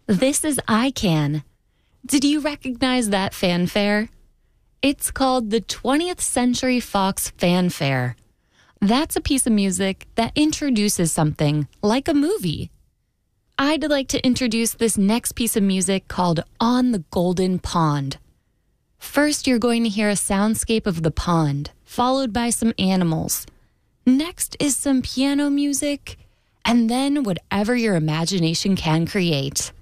This is I Can. Did you recognize that fanfare? It's called the 20th Century Fox Fanfare. That's a piece of music that introduces something like a movie. I'd like to introduce this next piece of music called On the Golden Pond. First, you're going to hear a soundscape of the pond, followed by some animals. Next is some piano music, and then whatever your imagination can create.